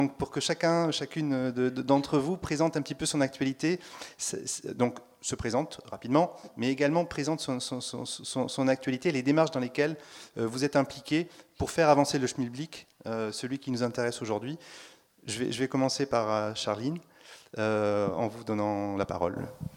Donc, pour que chacune d'entre vous présente un petit peu son actualité, donc se présente rapidement, mais également présente son actualité, les démarches dans lesquelles vous êtes impliqués pour faire avancer le schmilblick, celui qui nous intéresse aujourd'hui. Je vais commencer par Charline, en vous donnant la parole.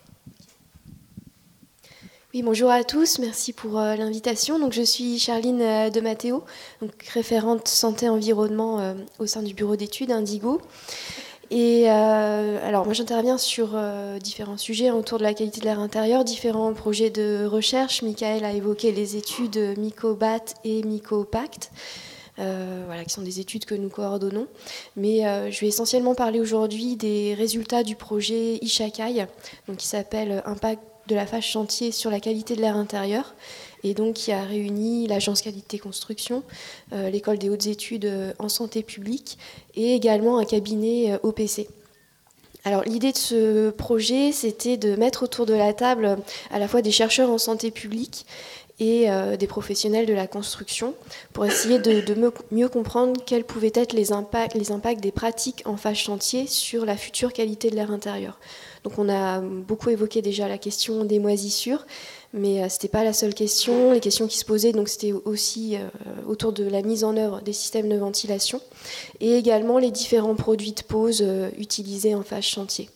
Oui, bonjour à tous, merci pour l'invitation. Donc, je suis Charline de Matteo, donc référente santé-environnement au sein du bureau d'études Indigo. Et alors, moi, j'interviens sur différents sujets autour de la qualité de l'air intérieur, différents projets de recherche. Michael a évoqué les études MycoBat et MycoPact. Voilà, qui sont des études que nous coordonnons. Mais je vais essentiellement parler aujourd'hui des résultats du projet Ishakai, donc qui s'appelle Impact de la phase chantier sur la qualité de l'air intérieur, et donc qui a réuni l'agence qualité construction, l'école des hautes études en santé publique, et également un cabinet OPC. Alors l'idée de ce projet, c'était de mettre autour de la table à la fois des chercheurs en santé publique et des professionnels de la construction pour essayer de mieux comprendre quels pouvaient être les impacts des pratiques en phase chantier sur la future qualité de l'air intérieur. Donc on a beaucoup évoqué déjà la question des moisissures, mais ce n'était pas la seule question. Les questions qui se posaient, donc, c'était aussi autour de la mise en œuvre des systèmes de ventilation et également les différents produits de pose utilisés en phase chantier.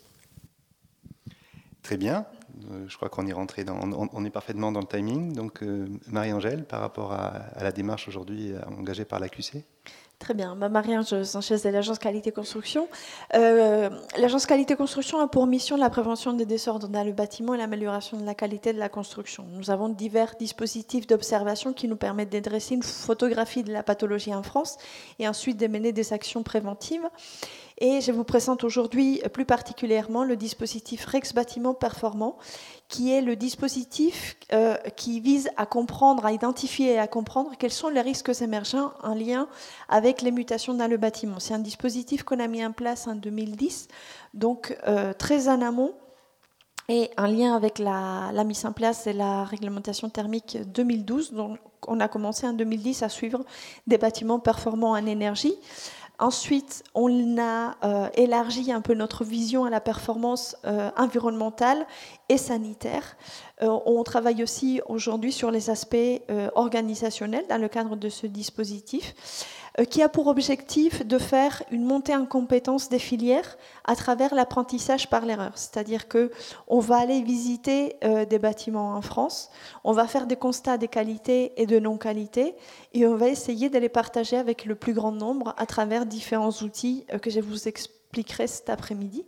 Très bien. Je crois qu'on est rentré on est parfaitement dans le timing. Donc, Marie-Angèle, par rapport à la démarche aujourd'hui engagée par l'AQC. Très bien. Marie-Angèle Sanchez de l'Agence Qualité Construction. L'Agence Qualité Construction a pour mission la prévention des désordres dans le bâtiment et l'amélioration de la qualité de la construction. Nous avons divers dispositifs d'observation qui nous permettent de dresser une photographie de la pathologie en France et ensuite de mener des actions préventives. Et je vous présente aujourd'hui plus particulièrement le dispositif Rex Bâtiment Performant, qui est le dispositif qui vise à comprendre, à identifier et à comprendre quels sont les risques émergents en lien avec les mutations dans le bâtiment. C'est un dispositif qu'on a mis en place en 2010, donc très en amont, et en lien avec la mise en place de la réglementation thermique 2012. Donc on a commencé en 2010 à suivre des bâtiments performants en énergie. Ensuite, on a élargi un peu notre vision à la performance environnementale et sanitaire. On travaille aussi aujourd'hui sur les aspects organisationnels dans le cadre de ce dispositif, qui a pour objectif de faire une montée en compétences des filières à travers l'apprentissage par l'erreur. C'est-à-dire qu'on va aller visiter des bâtiments en France, on va faire des constats de qualité et de non-qualité, et on va essayer de les partager avec le plus grand nombre à travers différents outils que je vous expliquerai cet après-midi.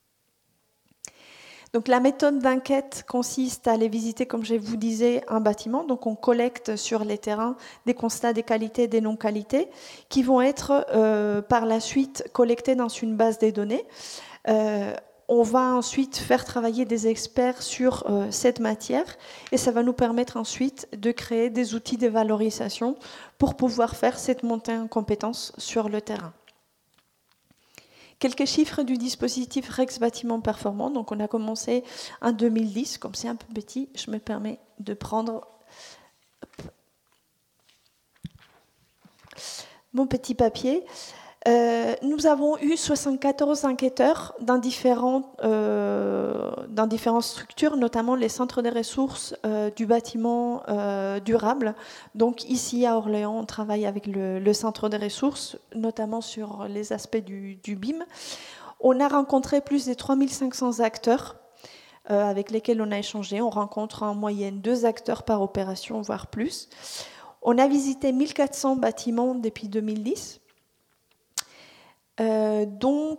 Donc, la méthode d'enquête consiste à aller visiter, comme je vous disais, un bâtiment. Donc, on collecte sur les terrains des constats des qualités et des non-qualités qui vont être par la suite collectés dans une base de données. On va ensuite faire travailler des experts sur cette matière et ça va nous permettre ensuite de créer des outils de valorisation pour pouvoir faire cette montée en compétences sur le terrain. Quelques chiffres du dispositif Rex Bâtiment Performant. Donc, on a commencé en 2010. Comme c'est un peu petit, je me permets de prendre mon petit papier. Nous avons eu 74 enquêteurs dans différentes structures, notamment les centres de ressources du bâtiment durable. Donc ici à Orléans, on travaille avec le centre de ressources, notamment sur les aspects du BIM. On a rencontré plus de 3500 acteurs avec lesquels on a échangé. On rencontre en moyenne 2 acteurs par opération, voire plus. On a visité 1400 bâtiments depuis 2010. Dont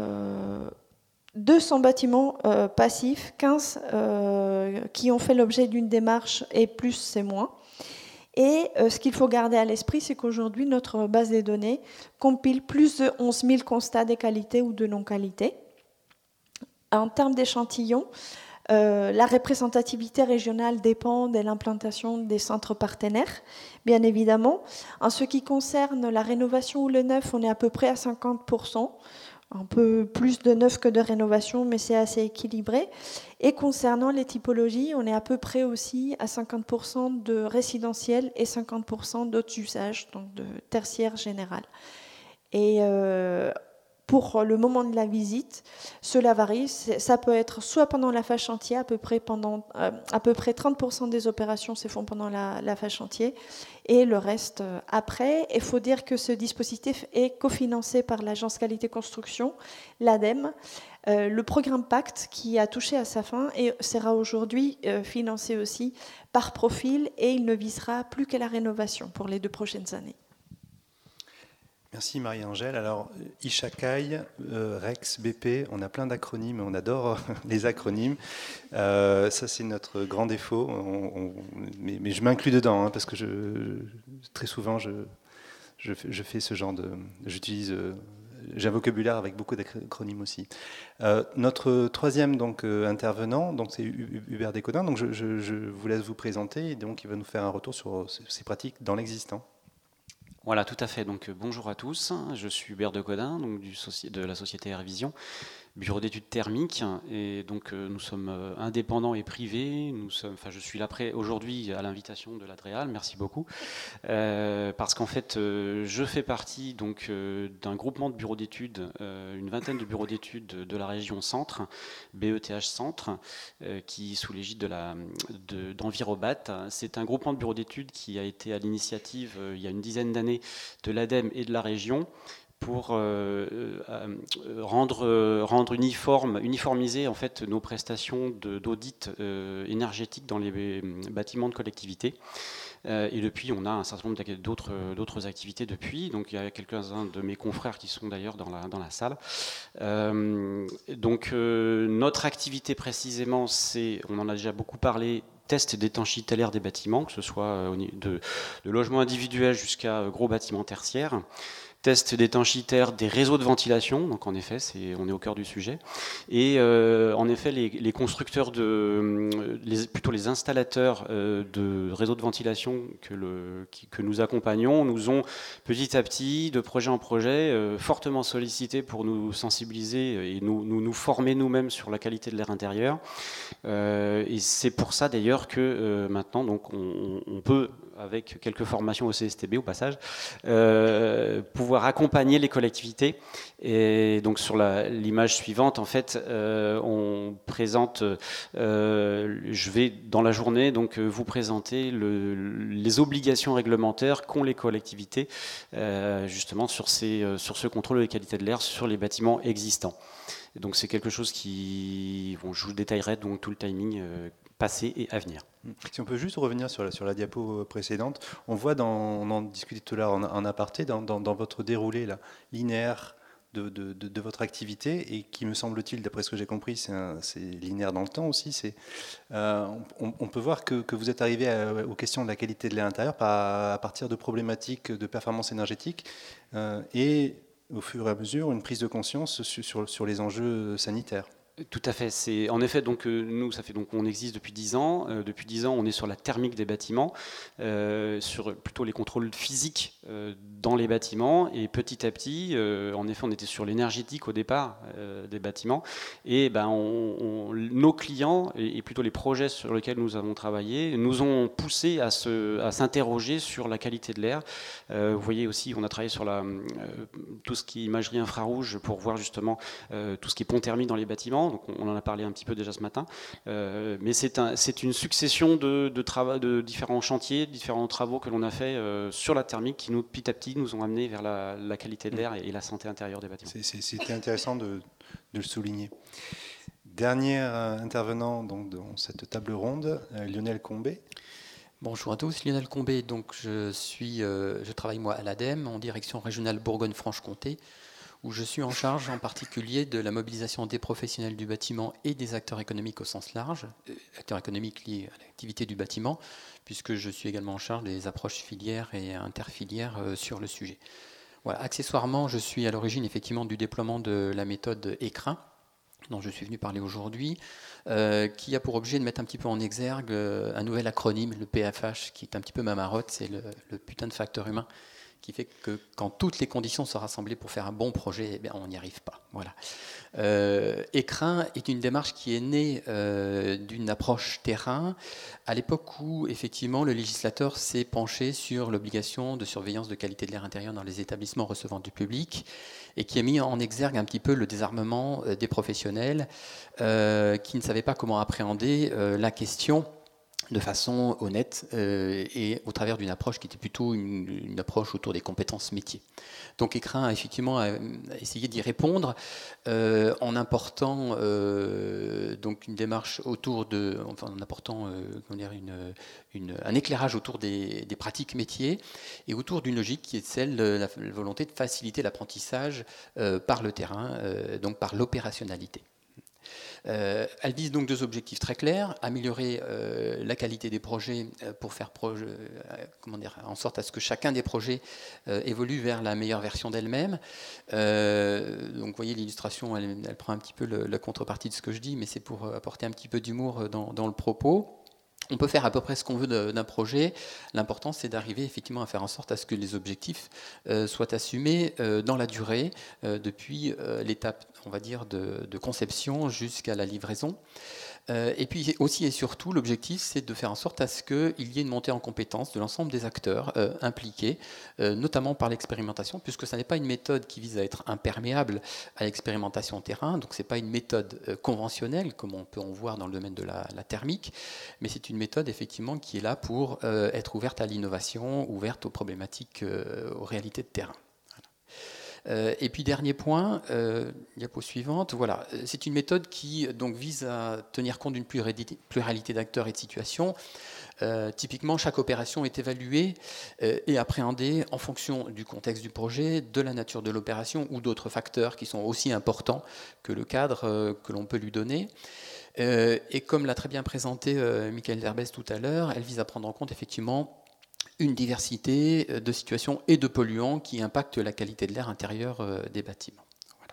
200 bâtiments passifs, 15 qui ont fait l'objet d'une démarche et plus c'est moins. Et ce qu'il faut garder à l'esprit, c'est qu'aujourd'hui, notre base de données compile plus de 11 000 constats de qualité ou de non-qualité. En termes d'échantillons, la représentativité régionale dépend de l'implantation des centres partenaires, bien évidemment. En ce qui concerne la rénovation ou le neuf, on est à peu près à 50%, un peu plus de neuf que de rénovation, mais c'est assez équilibré. Et concernant les typologies, on est à peu près aussi à 50% de résidentiel et 50% d'autres usages, donc de tertiaire général. Et pour le moment de la visite. Cela varie, ça peut être soit pendant la phase chantier, à peu près 30% des opérations se font pendant la phase chantier, et le reste après. Il faut dire que ce dispositif est cofinancé par l'Agence Qualité Construction, l'ADEME, le programme Pacte qui a touché à sa fin et sera aujourd'hui financé aussi par profil, et il ne visera plus qu'à la rénovation pour les 2 prochaines années. Merci Marie-Angèle. Alors, Ishakai, Rex, BP, on a plein d'acronymes, on adore les acronymes. Ça, c'est notre grand défaut, mais je m'inclus dedans, parce que très souvent, je fais ce genre de... J'utilise... J'ai un vocabulaire avec beaucoup d'acronymes aussi. Notre troisième intervenant, c'est Hubert Descodin. Donc je vous laisse vous présenter, et donc il va nous faire un retour sur ses pratiques dans l'existant. Voilà, tout à fait. Donc bonjour à tous. Je suis Hubert Descodin, donc de la société Airvision, bureau d'études thermiques, et donc nous sommes indépendants et privés. Je suis là aujourd'hui à l'invitation de l'Adréal, merci beaucoup, parce qu'en fait je fais partie d'un groupement de bureaux d'études, une vingtaine de bureaux d'études de la région Centre, BETH Centre, qui sous l'égide d'Envirobat. C'est un groupement de bureaux d'études qui a été à l'initiative il y a une dizaine d'années de l'ADEME et de la région, pour uniformiser en fait nos prestations d'audit énergétique dans les bâtiments de collectivité. Et depuis, on a un certain nombre d'autres activités depuis. Donc, il y a quelques-uns de mes confrères qui sont d'ailleurs dans la salle. Notre activité précisément, on en a déjà beaucoup parlé, test d'étanchéité l'air des bâtiments, que ce soit de logements individuels jusqu'à gros bâtiments tertiaires. Test d'étanchéité des réseaux de ventilation, donc en effet, on est au cœur du sujet. Et en effet, les constructeurs, plutôt les installateurs de réseaux de ventilation que nous accompagnons, nous ont petit à petit, de projet en projet, fortement sollicités pour nous sensibiliser et nous former nous-mêmes sur la qualité de l'air intérieur. Et c'est pour ça d'ailleurs que maintenant, donc, on peut, avec quelques formations au CSTB au passage, pouvoir accompagner les collectivités. Et donc sur l'image suivante, en fait, on présente, je vais dans la journée donc vous présenter les obligations réglementaires qu'ont les collectivités justement sur ce contrôle de qualité de l'air sur les bâtiments existants. Et donc c'est quelque chose je vous détaillerai donc tout le timing passé et à venir. Si on peut juste revenir sur la diapo précédente, on voit, on en discutait tout à l'heure en aparté, dans votre déroulé là, linéaire de votre activité, et qui me semble-t-il, d'après ce que j'ai compris, c'est linéaire dans le temps aussi. On peut voir que vous êtes arrivé aux questions de la qualité de l'air intérieur à partir de problématiques de performance énergétique et au fur et à mesure une prise de conscience sur les enjeux sanitaires. Tout à fait. C'est en effet donc nous, ça fait donc on existe depuis 10 ans. Depuis 10 ans, on est sur la thermique des bâtiments, sur plutôt les contrôles physiques dans les bâtiments. Et petit à petit, en effet, on était sur l'énergétique au départ des bâtiments. Et nos clients et plutôt les projets sur lesquels nous avons travaillé nous ont poussé à s'interroger sur la qualité de l'air. Vous voyez aussi, on a travaillé sur tout ce qui est imagerie infrarouge pour voir justement tout ce qui est pont thermique dans les bâtiments. Donc on en a parlé un petit peu déjà ce matin, mais c'est une succession de différents chantiers, différents travaux que l'on a fait sur la thermique qui petit à petit nous ont amené vers la qualité de l'air et la santé intérieure des bâtiments. C'était intéressant de le souligner. Dernier intervenant donc, dans cette table ronde, Lionel Combet. Bonjour à tous, Lionel Combet. Donc je travaille moi à l'ADEME en direction régionale Bourgogne-Franche-Comté, où je suis en charge en particulier de la mobilisation des professionnels du bâtiment et des acteurs économiques au sens large, acteurs économiques liés à l'activité du bâtiment, puisque je suis également en charge des approches filières et interfilières sur le sujet. Voilà. Accessoirement, je suis à l'origine effectivement du déploiement de la méthode ECRIN, dont je suis venu parler aujourd'hui, qui a pour objet de mettre un petit peu en exergue un nouvel acronyme, le PFH, qui est un petit peu ma marotte, c'est le putain de facteur humain, qui fait que quand toutes les conditions sont rassemblées pour faire un bon projet, eh bien, on n'y arrive pas. Voilà. Écrin est une démarche qui est née d'une approche terrain, à l'époque où effectivement le législateur s'est penché sur l'obligation de surveillance de qualité de l'air intérieur dans les établissements recevant du public, et qui a mis en exergue un petit peu le désarmement des professionnels qui ne savaient pas comment appréhender la question de façon honnête et au travers d'une approche qui était plutôt une approche autour des compétences métiers. Donc Écrin a effectivement essayé d'y répondre en important donc une démarche autour de, enfin en apportant un éclairage autour des pratiques métiers et autour d'une logique qui est celle de la volonté de faciliter l'apprentissage par le terrain, donc par l'opérationnalité. Elle vise donc deux objectifs très clairs: améliorer la qualité des projets pour faire en sorte à ce que chacun des projets évolue vers la meilleure version d'elle-même. Donc vous voyez l'illustration, elle prend un petit peu la contrepartie de ce que je dis, mais c'est pour apporter un petit peu d'humour dans le propos. On peut faire à peu près ce qu'on veut d'un projet. L'important, c'est d'arriver effectivement à faire en sorte à ce que les objectifs soient assumés dans la durée, depuis l'étape, on va dire, de conception jusqu'à la livraison. Et puis aussi et surtout, l'objectif, c'est de faire en sorte à ce qu'il y ait une montée en compétence de l'ensemble des acteurs impliqués, notamment par l'expérimentation, puisque ce n'est pas une méthode qui vise à être imperméable à l'expérimentation terrain, donc ce n'est pas une méthode conventionnelle, comme on peut en voir dans le domaine de la thermique, mais c'est une méthode effectivement qui est là pour être ouverte à l'innovation, ouverte aux problématiques, aux réalités de terrain. Et puis dernier point, diapo suivante, voilà, c'est une méthode qui donc vise à tenir compte d'une pluralité d'acteurs et de situations. Typiquement, chaque opération est évaluée et appréhendée en fonction du contexte du projet, de la nature de l'opération ou d'autres facteurs qui sont aussi importants que le cadre que l'on peut lui donner. Et comme l'a très bien présenté Michael Derbez tout à l'heure, elle vise à prendre en compte effectivement une diversité de situations et de polluants qui impactent la qualité de l'air intérieur des bâtiments. Voilà.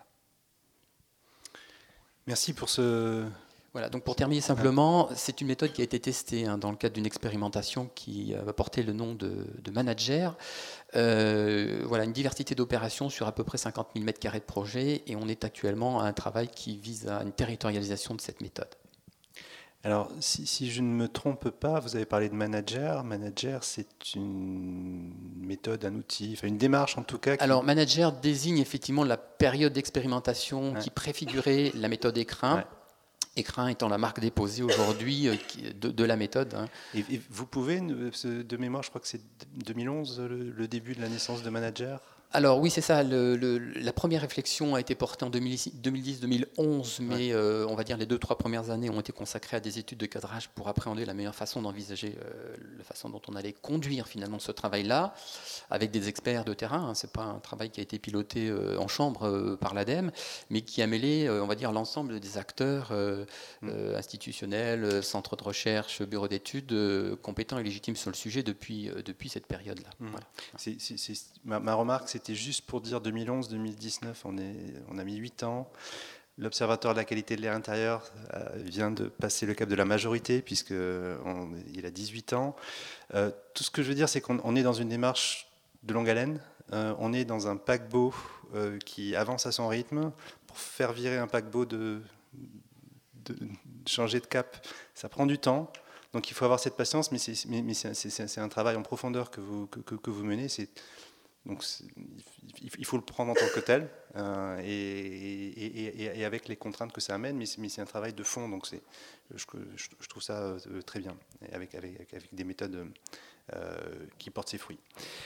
Merci pour ce... Voilà, donc pour terminer simplement, c'est une méthode qui a été testée dans le cadre d'une expérimentation qui va porter le nom de Manager. Voilà, une diversité d'opérations sur à peu près 50 000 m² de projet, et on est actuellement à un travail qui vise à une territorialisation de cette méthode. Alors, si je ne me trompe pas, vous avez parlé de Manager. Manager, c'est une méthode, un outil, enfin une démarche en tout cas. Alors, Manager désigne effectivement la période d'expérimentation qui préfigurait la méthode Écrin. Ouais. Écrin étant la marque déposée aujourd'hui de la méthode. Et vous pouvez, de mémoire, je crois que c'est 2011, le début de la naissance de Manager ? Alors oui, c'est ça. La première réflexion a été portée en 2010-2011, mais on va dire les 2-3 premières années ont été consacrées à des études de cadrage pour appréhender la meilleure façon d'envisager la façon dont on allait conduire finalement ce travail-là, avec des experts de terrain. C'est pas un travail qui a été piloté en chambre par l'ADEME, mais qui a mêlé, on va dire, l'ensemble des acteurs institutionnels, centres de recherche, bureaux d'études, compétents et légitimes sur le sujet depuis cette période-là. Voilà. Ma remarque, c'était juste pour dire 2011-2019, on a mis 8 ans. L'Observatoire de la qualité de l'air intérieur vient de passer le cap de la majorité, puisqu'il a 18 ans. Tout ce que je veux dire, c'est qu'on est dans une démarche de longue haleine. On est dans un paquebot qui avance à son rythme. Pour faire virer un paquebot, de changer de cap, ça prend du temps. Donc il faut avoir cette patience, mais c'est un travail en profondeur que vous menez. Donc il faut le prendre en tant que tel et avec les contraintes que ça amène, mais c'est un travail de fond, donc je trouve ça très bien, avec des méthodes qui portent ses fruits.